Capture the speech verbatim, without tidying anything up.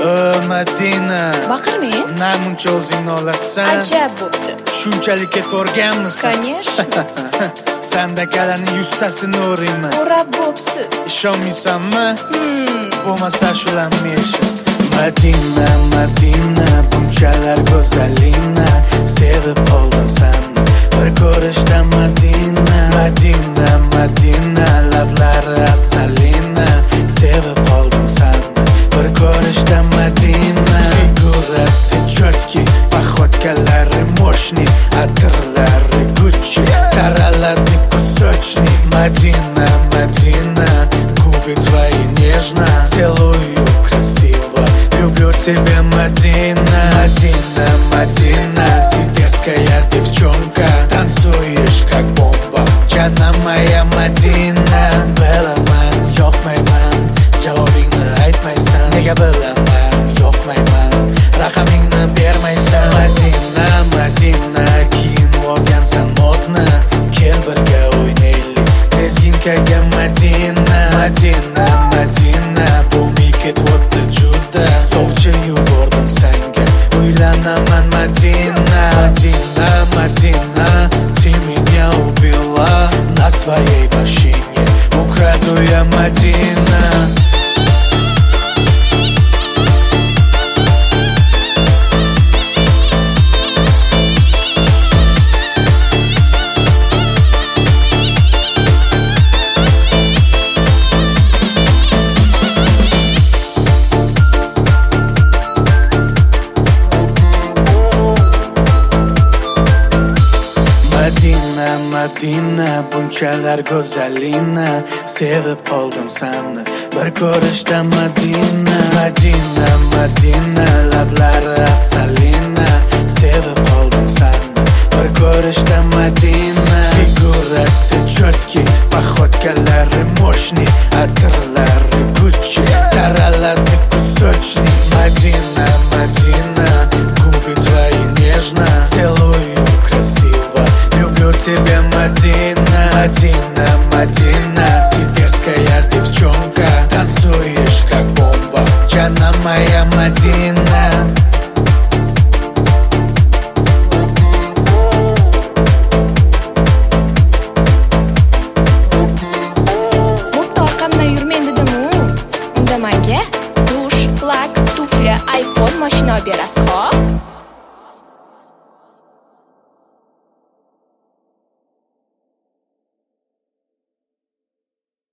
O Madina, baqirmang. namuncha o'zingni olasan? Ajab bo'pti. Shunchalik ketorganmisan? Конечно. Sandakalarning yuztasini o'rayman. O'rab bo'psiz. Ishonmaysanmi? Hmm. Bo'lmasa shularni eshit. Madina, Madina, bunchalar go'zalina, sevib qoldim seni bir ko'rishda. Madina, Madina, Madina, lablari asalina, sevib qoldim seni bir ko'rishda. Madina, figurasi chotki, paxotkalari moshni, atirlari Gucci, taraladi кусочни. Madina, Madina, губы твои нежно, целую красиво, люблю тебя, Madina. Madina, Madina, ты дерзкая девчонка, танцуешь как бомба, canım моя Madina. Bilaman, yo'qmayman, javobingni aytmaysan, nega bilaman, yo'qmayman, raqamingni bermaysan. Madina, Madina, kiyinib olgansan modni, kel birga o'ynaylik tezginkaga. Madina, Madina, Madina, bu ketayotdi juda, sovchi yubordim senga, uylanaman. Madina, Madina, Madina, ты меня убила на своей машине, украду я, Madina. Madina, Madina, bunchalar go'zalina, sevib qoldim seni bir ko'rishda. Madina,